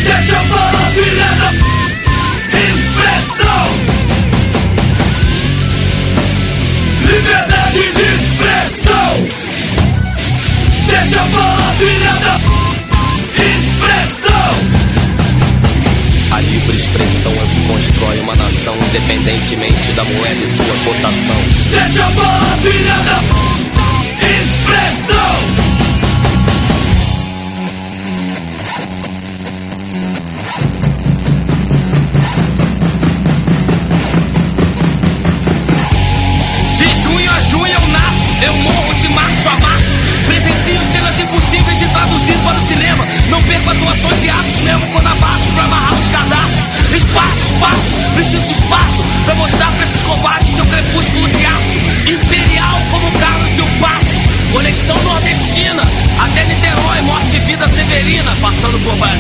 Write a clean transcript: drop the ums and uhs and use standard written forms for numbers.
Deixa eu falar, filha da expressão. Liberdade de expressão. Deixa eu falar, filha da expressão. A livre expressão é o que constrói uma nação, independentemente da moeda e sua cotação. Deixa eu falar, filha da expressão. De junho a junho eu nasço, eu morro de março a março. Presencio cenas impossíveis de traduzir para o cinema. Não perco atuações e atos mesmo quando abaixo pra amarrar os cadastros. Espaço, preciso de espaço pra mostrar pra esses covardes seu crepúsculo de aço. Imperial como Carlos e o Passo. Conexão nordestina, até Niterói, morte e vida severina. Passando por Bahia.